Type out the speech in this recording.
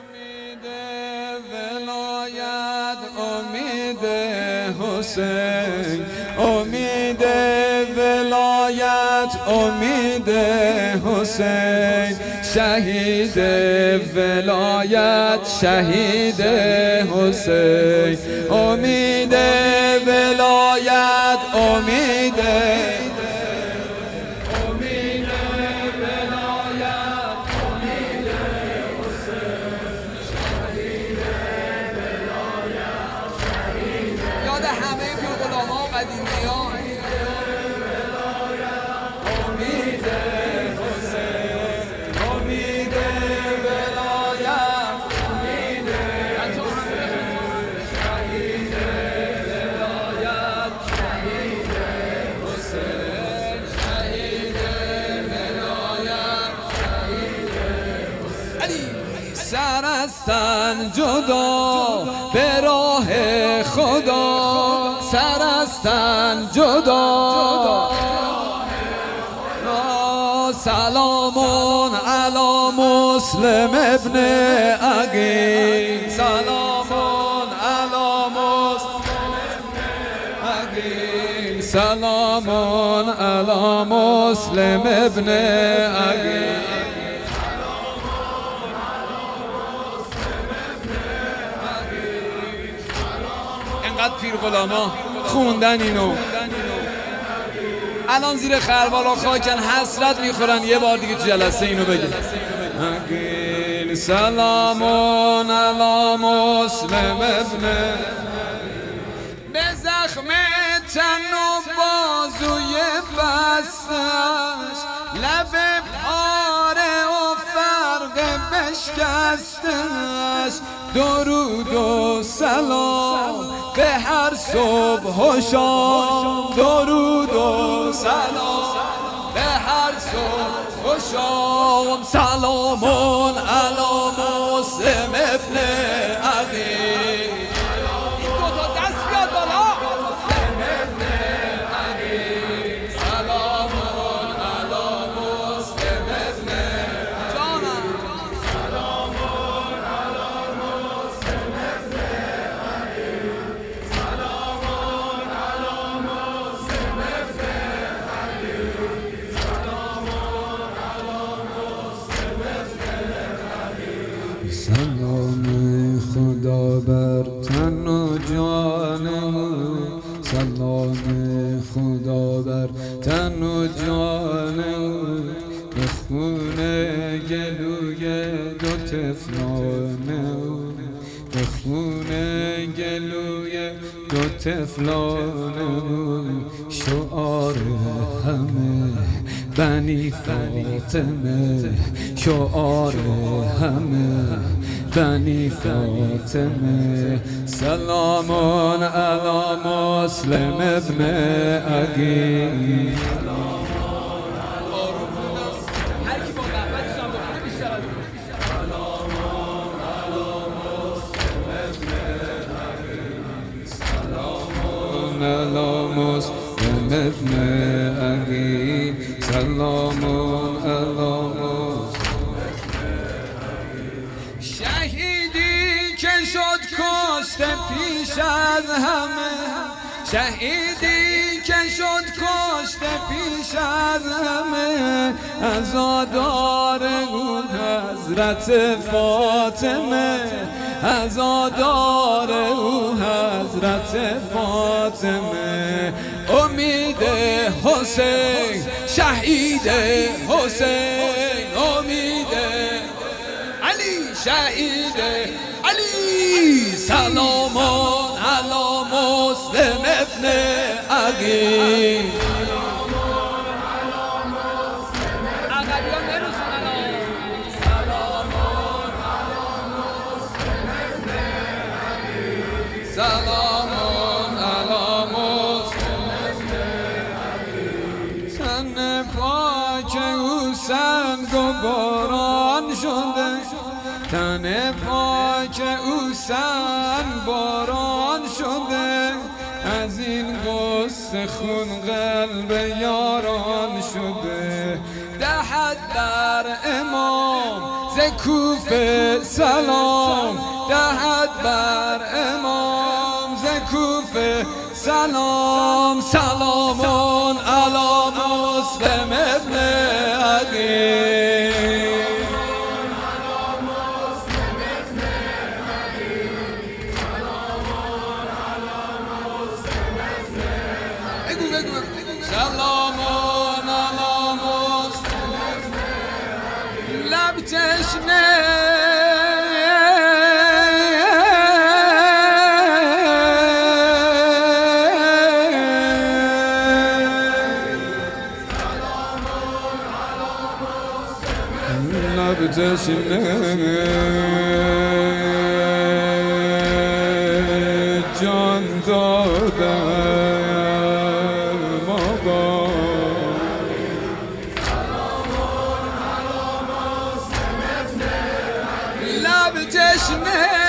امید ولایت امید حسین، امید ولایت امید حسین، شهید ولایت شهید حسین، امید ولایت امید همه پیرغلاما و قدیمیان. امید حسین، امید ولایت، امید شهید ولایت، شهید حسین، شهید ولایت، شهید حسین. سر از تن جدا به راه خدا، سر از تن جدا، سلامون علی مسلم ابن عقیل، سلامون علی مسلم ابن عقیل، سلامون علی مسلم ابن عقیل. انقدر پیرغلاما خوندن اینو، الان زیر خربالا خاکن حسرت میخورن یه بار دیگه تو جلسه اینو بگه. سلامون علی مسلم ابن، به زخم تن و بازوی بستش، لب پاره و فرق بشکستش، درود و سلام به هر صبح و شام، درود و سلام به هر صبح و شام، سلامون علی مسلم ابن عقیل. این دوتا دست بیاد بالا. مسلم ابن عقیل، سلامون علی مسلم ابن جانم، سلامون علی مسلم ابن عقیل، سلامون علی مسلم ابن عقیل، سلامون علی مسلم ابن عقیل. سلام خدا بر تن و جان او، سلام خدا بر تن و جان او، به خون گلوی دو طفلان او، به خون گلوی دو طفلان او، شعار همه بنی فاطمه، شعار همه بنی فاطمه، سلامون علی مسلم ابن عقیل. علی مسلم ابن عقیل، سلامون علی مسلم ابن عقیل. شهیدی که شد کشته پیش از همه، شهیدی که شد کشته پیش از همه، عزادار او حضرت فاطمه، عزادار او حضرت فاطمه، امید حسین شهید حسین، امید علی شهید علی، سلامون علی مسلم ابن عقیل. سلامون علی مسلم ابن عقیل، تن پاک او سنگ و باران شده، تن پاک او سنگ باران شده، از این غصه خون قلب یاران شده، دهد بر امام ز کوفه سلام دهد بر امام ز کوفه سلام سلامون علی مسلم ابن عقیل سلامون علی مسلم لب تشنه لب تشنه جان دادم آقا لب تشنه